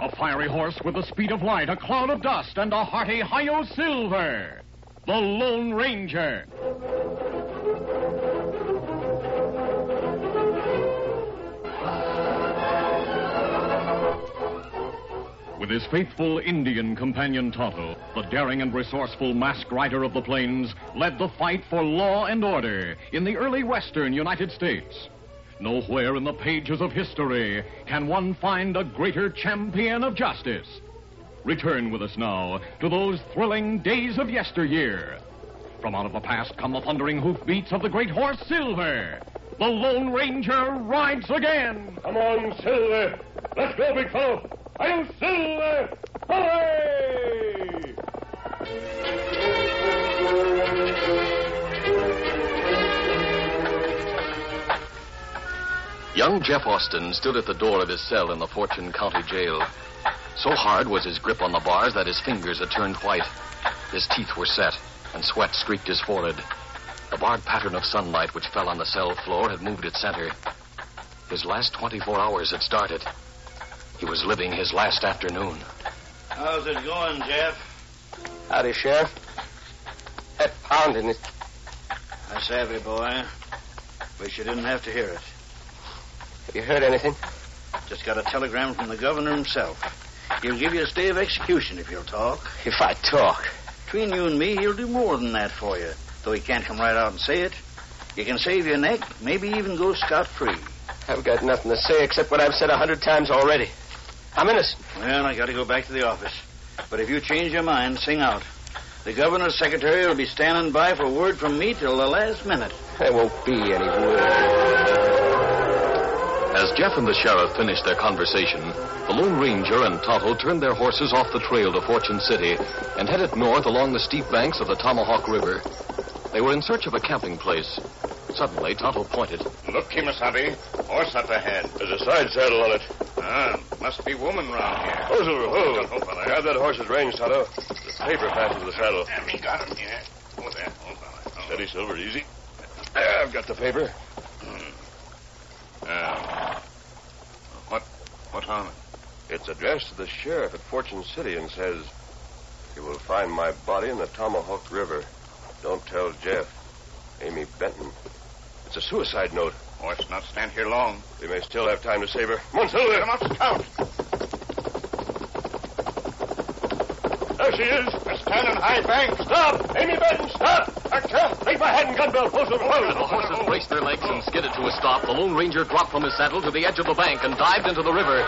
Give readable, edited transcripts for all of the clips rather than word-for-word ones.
A fiery horse with the speed of light, a cloud of dust, and a hearty Hi-Yo Silver. The Lone Ranger. With his faithful Indian companion Tonto, the daring and resourceful masked rider of the plains led the fight for law and order in the early western United States. Nowhere in the pages of history can one find a greater champion of justice. Return with us now to those thrilling days of yesteryear. From out of the past come the thundering hoofbeats of the great horse Silver. The Lone Ranger rides again. Come on, Silver. Let's go, big fellow. Hi-Yo Silver! Hooray! Young Jeff Austin stood at the door of his cell in the Fortune County Jail. So hard was his grip on the bars that his fingers had turned white. His teeth were set, and sweat streaked his forehead. The barred pattern of sunlight which fell on the cell floor had moved its center. His last 24 hours had started. He was living his last afternoon. How's it going, Jeff? Howdy, Sheriff. That pounding is... I savvy, boy. Wish you didn't have to hear it. Have you heard anything? Just got a telegram from the governor himself. He'll give you a stay of execution if you'll talk. If I talk. Between you and me, he'll do more than that for you, though he can't come right out and say it. You can save your neck, maybe even go scot-free. I've got nothing to say except what I've said 100 times already. I'm innocent. Well, I got to go back to the office. But if you change your mind, sing out. The governor's secretary will be standing by for word from me till the last minute. There won't be any word. As Jeff and the sheriff finished their conversation, the Lone Ranger and Tonto turned their horses off the trail to Fortune City and headed north along the steep banks of the Tomahawk River. They were in search of a camping place. Suddenly, Tonto pointed. Look, Kimasabi. Horse up ahead. There's a side saddle on it. Must be woman round here. Oh, Silver, hold. Grab that horse's reins, Tonto. The paper fastened to the saddle. We got him here. Oh, there. Hold on. Steady, Silver, easy. There, I've got the paper. What's on it? It's addressed to the sheriff at Fortune City and says, "You will find my body in the Tomahawk River. Don't tell Jeff. Amy Benton." It's a suicide note. Horse not stand here long. We may still have time to save her. Come on, Silver. Come up, Scout. There she is. A standing high bank. Stop! Amy Benton, stop! Jump! Take my hat and gun belt. Hold, Silver. As the horses braced their legs and skidded to a stop, the Lone Ranger dropped from his saddle to the edge of the bank and dived into the river.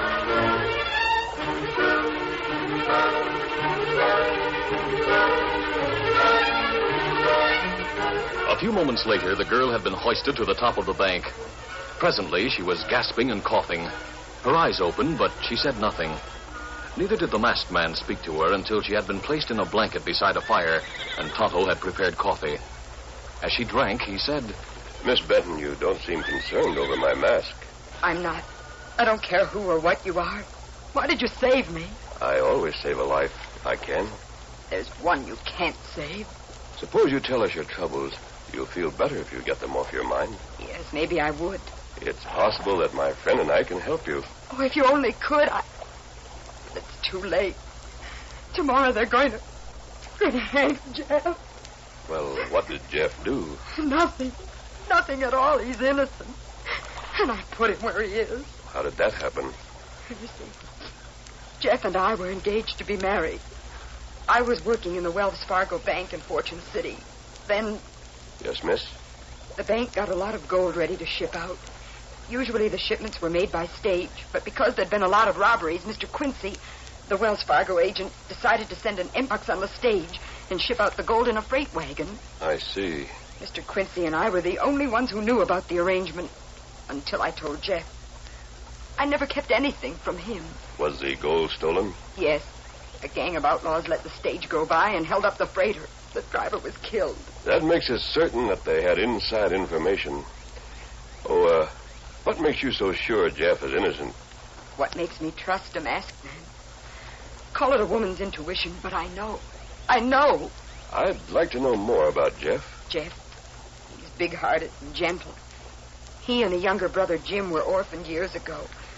A few moments later, the girl had been hoisted to the top of the bank. Presently, she was gasping and coughing. Her eyes opened, but she said nothing. Neither did the masked man speak to her until she had been placed in a blanket beside a fire and Tonto had prepared coffee. As she drank, he said, Miss Benton, you don't seem concerned over my mask. I'm not. I don't care who or what you are. Why did you save me? I always save a life if I can. There's one you can't save. Suppose you tell us your troubles. You'll feel better if you get them off your mind. Yes, maybe I would. It's possible that my friend and I can help you. Oh, if you only could, It's too late. Tomorrow they're going to hang Jeff. Well, what did Jeff do? Nothing. Nothing at all. He's innocent. And I put him where he is. How did that happen? You see, Jeff and I were engaged to be married. I was working in the Wells Fargo Bank in Fortune City. Then... Yes, miss? The bank got a lot of gold ready to ship out. Usually the shipments were made by stage, but because there'd been a lot of robberies, Mr. Quincy, the Wells Fargo agent, decided to send an M-Box on the stage and ship out the gold in a freight wagon. I see. Mr. Quincy and I were the only ones who knew about the arrangement until I told Jeff. I never kept anything from him. Was the gold stolen? Yes. A gang of outlaws let the stage go by and held up the freighter. The driver was killed. That makes it certain that they had inside information. Oh, what makes you so sure Jeff is innocent? What makes me trust a masked man? Call it a woman's intuition, but I know. I know. I'd like to know more about Jeff. Jeff? He's big-hearted and gentle. He and a younger brother, Jim, were orphaned years ago.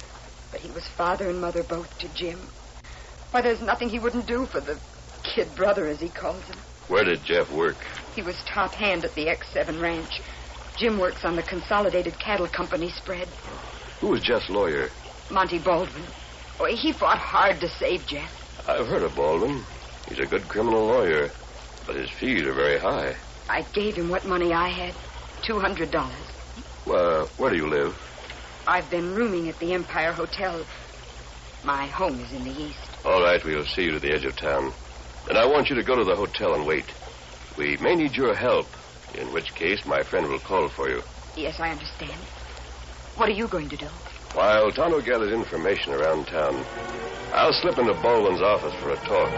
But he was father and mother both to Jim. Why, there's nothing he wouldn't do for the kid brother, as he calls him. Where did Jeff work? He was top hand at the X7 ranch. Jim works on the Consolidated Cattle Company spread. Who was Jeff's lawyer? Monty Baldwin. Oh, he fought hard to save Jeff. I've heard of Baldwin. He's a good criminal lawyer, but his fees are very high. I gave him what money I had, $200. Where do you live? I've been rooming at the Empire Hotel. My home is in the east. All right, we'll see you to the edge of town. Then I want you to go to the hotel and wait. We may need your help, in which case my friend will call for you. Yes, I understand. What are you going to do? While Tonto gathers information around town, I'll slip into Baldwin's office for a talk.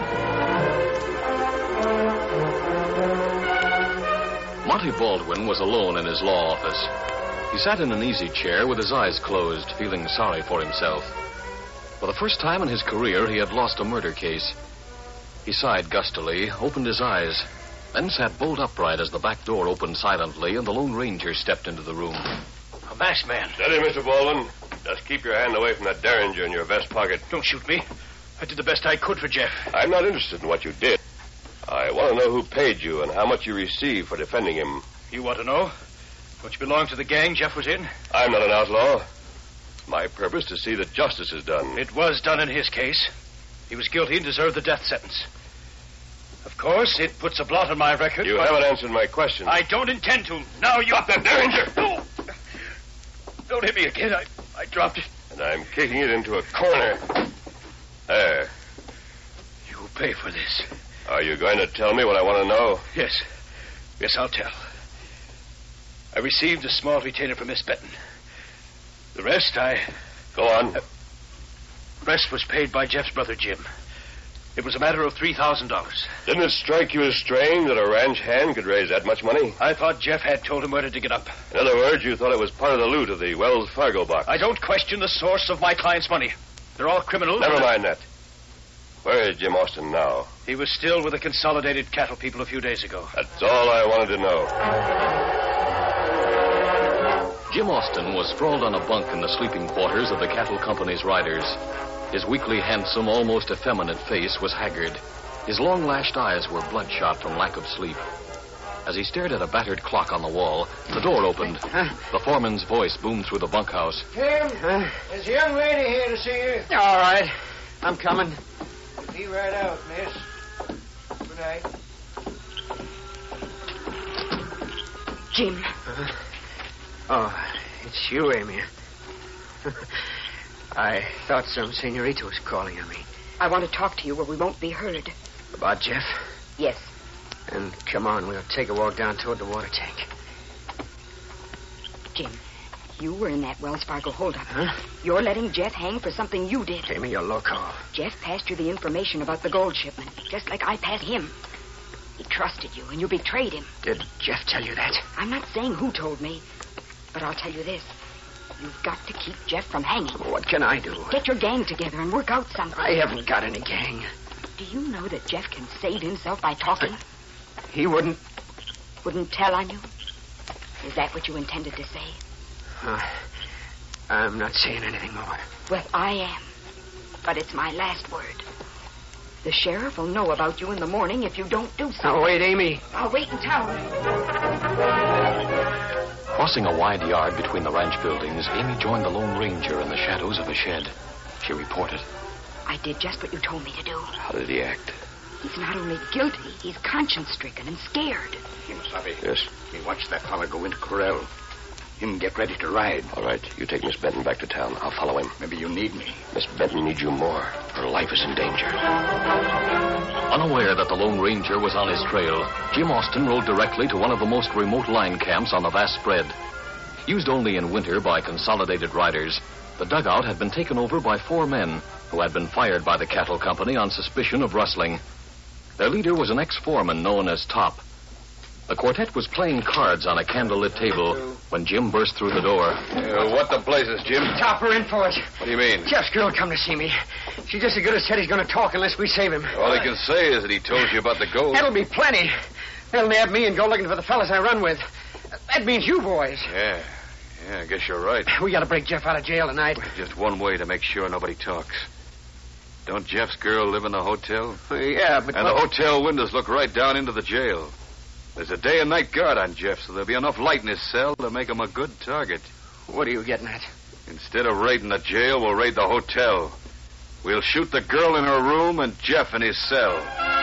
Monty Baldwin was alone in his law office. He sat in an easy chair with his eyes closed, feeling sorry for himself. For the first time in his career, he had lost a murder case. He sighed gustily, opened his eyes, then sat bolt upright as the back door opened silently and the Lone Ranger stepped into the room. A masked man. Steady, Mr. Baldwin. Just keep your hand away from that derringer in your vest pocket. Don't shoot me. I did the best I could for Jeff. I'm not interested in what you did. I want to know who paid you and how much you received for defending him. You want to know? Don't you belong to the gang Jeff was in? I'm not an outlaw. My purpose to see that justice is done. It was done in his case. He was guilty and deserved the death sentence. Of course, it puts a blot on my record. You haven't answered my question. I don't intend to. Now you... Stop that derringer! No! Don't hit me again. I dropped it. And I'm kicking it into a corner. There. You will pay for this. Are you going to tell me what I want to know? Yes. Yes, I'll tell. I received a small retainer from Miss Benton. The rest, Go on. rest was paid by Jeff's brother, Jim. It was a matter of $3,000. Didn't it strike you as strange that a ranch hand could raise that much money? I thought Jeff had told him where to dig it up. In other words, you thought it was part of the loot of the Wells Fargo box. I don't question the source of my client's money. They're all criminals. Never mind that. Where is Jim Austin now? He was still with the Consolidated Cattle people a few days ago. That's all I wanted to know. Jim Austin was sprawled on a bunk in the sleeping quarters of the cattle company's riders. His weakly handsome, almost effeminate face was haggard. His long-lashed eyes were bloodshot from lack of sleep. As he stared at a battered clock on the wall, the door opened. The foreman's voice boomed through the bunkhouse. Jim, there's a young lady here to see you. All right. I'm coming. Be right out, miss. Good night. Jim. Oh, it's you, Amy. I thought some senorita was calling on me. I want to talk to you where we won't be heard. About Jeff? Yes. Then come on, we'll take a walk down toward the water tank. Jim, you were in that Wells Fargo holdup. Huh? You're letting Jeff hang for something you did. Amy, you're loco. Jeff passed you the information about the gold shipment, just like I passed him. He trusted you, and you betrayed him. Did Jeff tell you that? I'm not saying who told me, but I'll tell you this. You've got to keep Jeff from hanging. What can I do? Get your gang together and work out something. I haven't got any gang. Do you know that Jeff can save himself by talking? He wouldn't. Wouldn't tell on you? Is that what you intended to say? I'm not saying anything more. Well, I am. But it's my last word. The sheriff will know about you in the morning if you don't do something. Now, wait, Amy. I'll wait in town. Crossing a wide yard between the ranch buildings, Amy joined the Lone Ranger in the shadows of a shed. She reported. I did just what you told me to do. How did he act? He's not only guilty, he's conscience-stricken and scared. Jim Savvy. Yes? Me watch that fella go into corral. Him get ready to ride. All right, you take Miss Benton back to town. I'll follow him. Maybe you need me. Miss Benton needs you more. Her life is in danger. Unaware that the Lone Ranger was on his trail, Jim Austin rode directly to one of the most remote line camps on the vast spread. Used only in winter by Consolidated riders, the dugout had been taken over by 4 men who had been fired by the cattle company on suspicion of rustling. Their leader was an ex-foreman known as Top. The quartet was playing cards on a candlelit table when Jim burst through the door. What the blazes, Jim? Top her in for us. What do you mean? Jeff's girl come to see me. She just as good as said he's going to talk unless we save him. All he can say is that he told you about the gold. That'll be plenty. They'll nab me and go looking for the fellas I run with. That means you boys. Yeah, Yeah, I guess you're right. We gotta break Jeff out of jail tonight. Just one way to make sure nobody talks. Don't Jeff's girl live in the hotel? Yeah, but... And the hotel windows look right down into the jail. There's a day and night guard on Jeff, so there'll be enough light in his cell to make him a good target. What are you getting at? Instead of raiding the jail, we'll raid the hotel. We'll shoot the girl in her room and Jeff in his cell.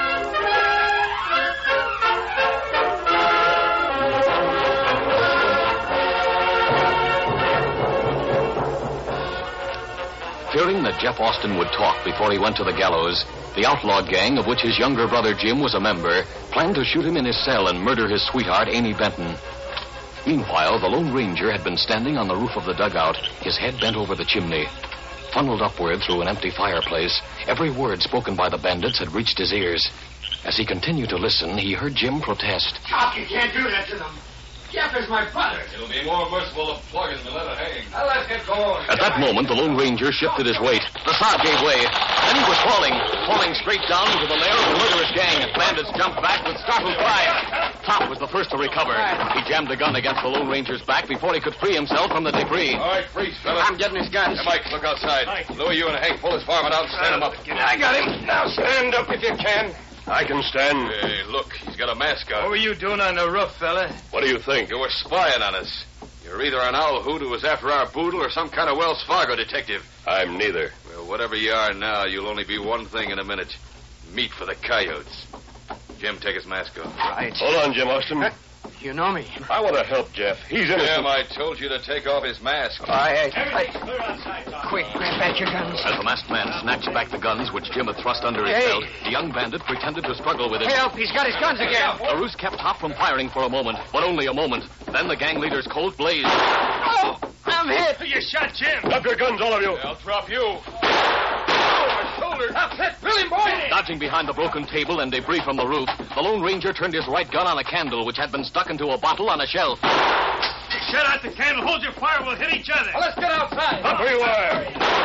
Fearing that Jeff Austin would talk before he went to the gallows, the outlaw gang, of which his younger brother Jim was a member, planned to shoot him in his cell and murder his sweetheart, Amy Benton. Meanwhile, the Lone Ranger had been standing on the roof of the dugout, his head bent over the chimney. Funneled upward through an empty fireplace, every word spoken by the bandits had reached his ears. As he continued to listen, he heard Jim protest. Doc, you can't do that to them. Jeff is my brother. It'll be more merciful to plug him than let it hang. Now, let's get going. At that moment, the Lone Ranger shifted his weight. The sod gave way. Then he was falling straight down into the lair of the murderous gang. Bandits jumped back with startled cries. Top was the first to recover. He jammed the gun against the Lone Ranger's back before he could free himself from the debris. All right, freeze, fellas. I'm getting his guns. Hey, Mike, look outside. Louis, you and Hank pull his varmint out and stand him up. I got him. Now stand up if you can. I can stand. Hey, look, he's got a mask on. What were you doing on the roof, fella? What do you think? You were spying on us. You're either an owl hoot who was after our boodle or some kind of Wells Fargo detective. I'm neither. Well, whatever you are now, you'll only be one thing in a minute. Meat for the coyotes. Jim, take his mask off. Right. Hold on, Jim Austin. You know me. I want to help Jeff. He's innocent. Jim, I told you to take off his mask. Everything's clear outside, Doc. Quick, grab back your guns. As the masked man snatched back the guns which Jim had thrust under his Hey. belt, the young bandit pretended to struggle with it. Help, he's got his guns again. The ruse kept Top from firing for a moment, but only a moment. Then the gang leader's Colt blazed. Oh, I'm hit. You shot Jim. Drop your guns, all of you. I'll drop you. Shoulder. Upset. Drill him, boy. Dodging behind the broken table and debris from the roof, the Lone Ranger turned his right gun on a candle which had been stuck into a bottle on a shelf. Shut out the candle. Hold your fire. We'll hit each other. Well, let's get outside. Up where you are.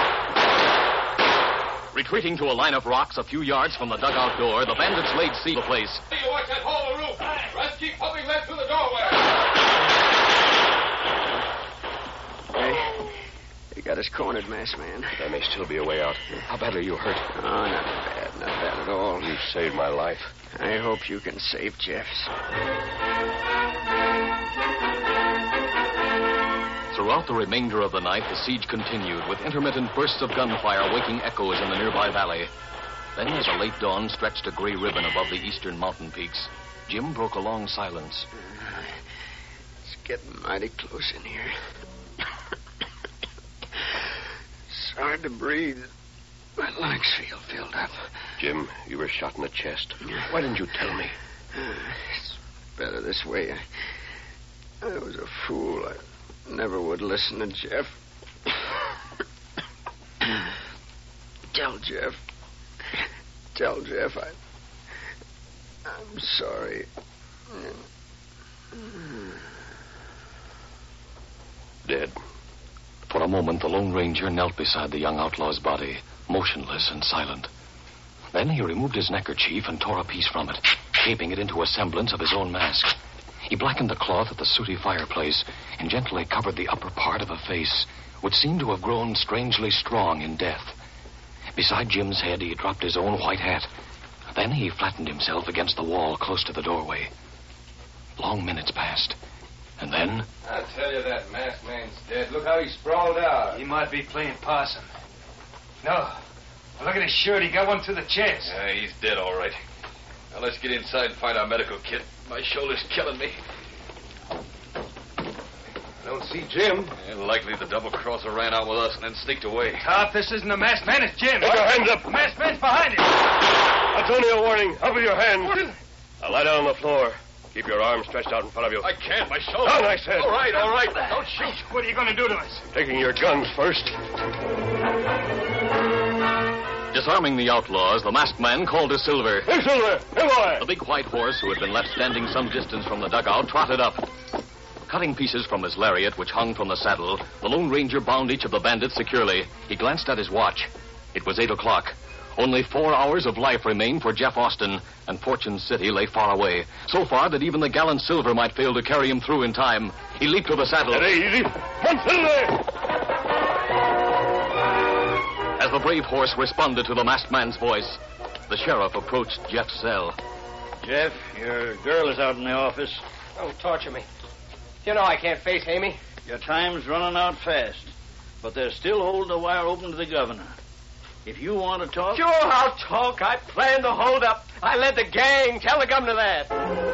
Retreating to a line of rocks a few yards from the dugout door, the bandits laid siege to the place. You watch that hole in the roof. Let's keep pumping lead through the doorway. They got us cornered, masked man. There may still be a way out. How badly are you hurt? Oh, not bad at all. You saved my life. I hope you can save Jeff's. Throughout the remainder of the night, the siege continued, with intermittent bursts of gunfire waking echoes in the nearby valley. Then, as the late dawn stretched a gray ribbon above the eastern mountain peaks, Jim broke a long silence. It's getting mighty close in here. It's hard to breathe. My lungs feel filled up. Jim, you were shot in the chest. Why didn't you tell me? It's better this way. I was a fool. I never would listen to Jeff. Tell Jeff. I'm sorry. Dead. For a moment, the Lone Ranger knelt beside the young outlaw's body, motionless and silent. Then he removed his neckerchief and tore a piece from it, shaping it into a semblance of his own mask. He blackened the cloth at the sooty fireplace and gently covered the upper part of a face, which seemed to have grown strangely strong in death. Beside Jim's head, he dropped his own white hat. Then he flattened himself against the wall close to the doorway. Long minutes passed. And then... I tell you, that masked man's dead. Look how he sprawled out. He might be playing possum. No. Look at his shirt. He got one through the chest. Yeah, he's dead, all right. Now, let's get inside and find our medical kit. My shoulder's killing me. Don't see Jim. Yeah, likely the double-crosser ran out with us and then sneaked away. Top, this isn't the masked man. It's Jim. Put your hands up. The masked man's behind him. That's only a warning. Up with your hands. Now lie down on the floor. Keep your arms stretched out in front of you. I can't. My shoulder. Down, I said. All right. Don't shoot. What are you going to do to us? Taking your guns first. Disarming the outlaws, the masked man called to Silver. Hey, Silver. Hey, boy. The big white horse, who had been left standing some distance from the dugout, trotted up. Cutting pieces from his lariat, which hung from the saddle, the Lone Ranger bound each of the bandits securely. He glanced at his watch. It was 8 o'clock. Only 4 hours of life remained for Jeff Austin, and Fortune City lay far away. So far that even the gallant Silver might fail to carry him through in time. He leaped to the saddle. Easy. Come, Silver! As the brave horse responded to the masked man's voice, the sheriff approached Jeff's cell. Jeff, your girl is out in the office. Don't torture me. You know I can't face Amy. Your time's running out fast, but they're still holding the wire open to the governor. If you want to talk... Sure, I'll talk. I planned the hold-up. I led the gang. Tell the governor that.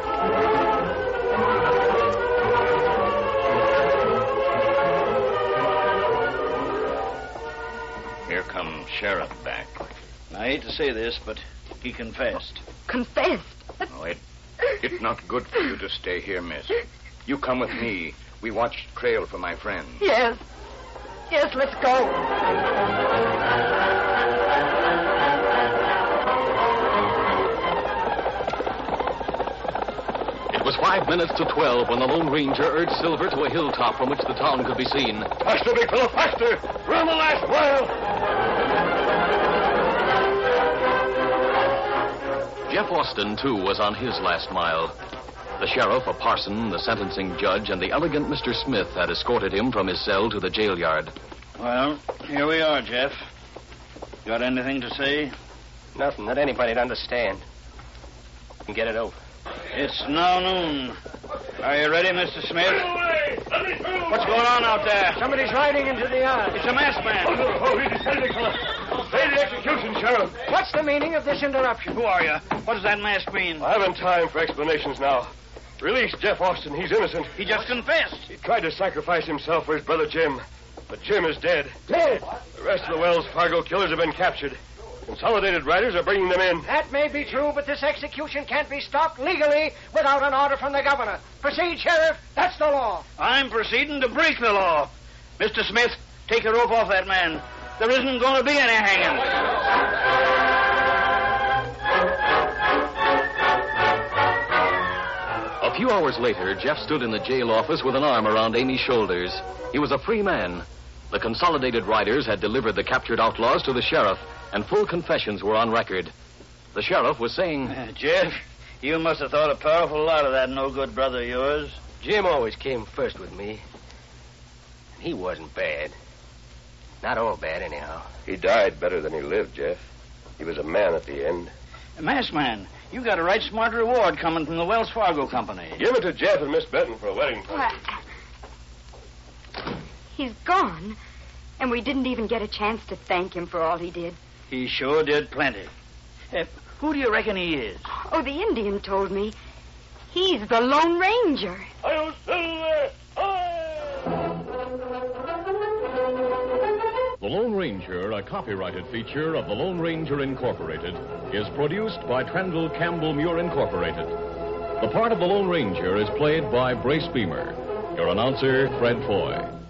Here comes Sheriff back. I hate to say this, but he confessed. Confessed? Oh, it's not good for you to stay here, miss. You come with me. We watched trail for my friend. Yes. Yes, let's go. It was 5 minutes to 12 when the Lone Ranger urged Silver to a hilltop from which the town could be seen. Faster, big fellow, faster! We're on the last mile! Jeff Austin, too, was on his last mile. The sheriff, a parson, the sentencing judge, and the elegant Mr. Smith had escorted him from his cell to the jail yard. Well, here we are, Jeff. Got anything to say? Nothing that anybody'd understand. And get it over. It's now noon. Are you ready, Mr. Smith? What's going on out there? Somebody's riding into the yard. It's a masked man. Easy, steady, fella. Stay the execution, Sheriff. What's the meaning of this interruption? Who are you? What does that mask mean? I haven't time for explanations now. Release Jeff Austin. He's innocent. He just confessed. He tried to sacrifice himself for his brother Jim, but Jim is dead. Dead? The rest of the Wells Fargo killers have been captured. Consolidated riders are bringing them in. That may be true, but this execution can't be stopped legally without an order from the governor. Proceed, Sheriff. That's the law. I'm proceeding to break the law. Mr. Smith, take the rope off that man. There isn't going to be any hanging. A few hours later, Jeff stood in the jail office with an arm around Amy's shoulders. He was a free man. The Consolidated Riders had delivered the captured outlaws to the sheriff, and full confessions were on record. The sheriff was saying... Jeff, you must have thought a powerful lot of that no-good brother of yours. Jim always came first with me. He wasn't bad. Not all bad, anyhow. He died better than he lived, Jeff. He was a man at the end. Masked man, you got a right smart reward coming from the Wells Fargo Company. Give it to Jeff and Miss Benton for a wedding party. He's gone, and we didn't even get a chance to thank him for all he did. He sure did plenty. Who do you reckon he is? Oh, the Indian told me. He's the Lone Ranger. I'll Silver! The Lone Ranger, a copyrighted feature of the Lone Ranger Incorporated, is produced by Trendle Campbell Muir Incorporated. The part of the Lone Ranger is played by Brace Beamer. Your announcer, Fred Foy.